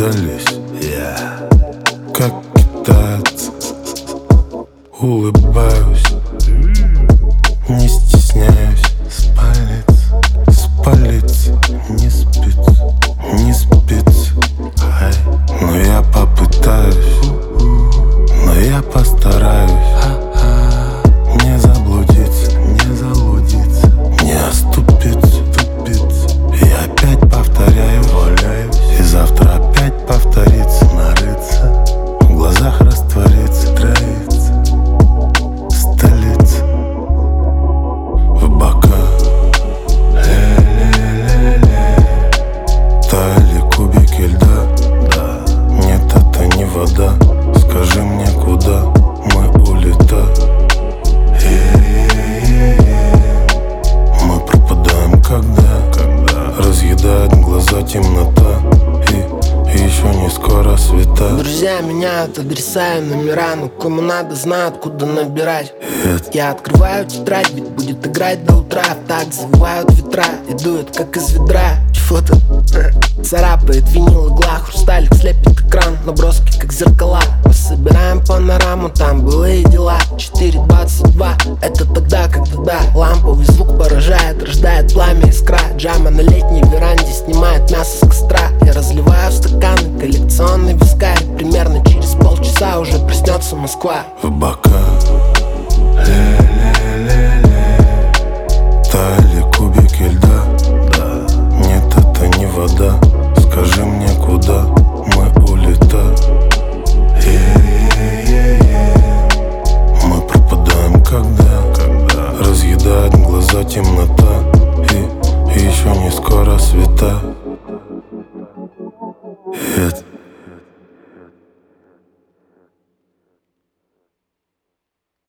дождались. Как китаец улыбаюсь, не стесняюсь. С палец не спится. Но я попытаюсь, но я постараюсь не заблудиться, не оступиться. Я опять повторяю, и завтра опять повторится. Нарыться, в глазах растворится, троится столица. В бока таяли кубики льда. Нет, это не вода. Скажи мне, куда мы улетаем? Мы пропадаем, когда разъедает глаза темнота, и еще не скоро светает. Друзья меняют адреса и номера, но кому надо, знают, куда набирать. Я открываю тетрадь, ведь будет играть до утра. Так завывают ветра и дует, как из ведра. Чего-то царапает винил, игла, хрусталик слепит экран. Наброски, как зеркала. Мы собираем панораму, там былые дела. 4:22, это тогда, когда ламповый звук поражает, рождает пламя, искра. Джама на летней веранде снимает мясо с костра. Я разливаю в стаканы коллекционный вискарь. Примерно через полчаса уже проснется Москва. В бока таяли кубики льда. Нет, это не вода. Скажи мне, куда мы улетаем? Мы пропадаем, когда разъедает глаза темнота, и еще не скоро светает.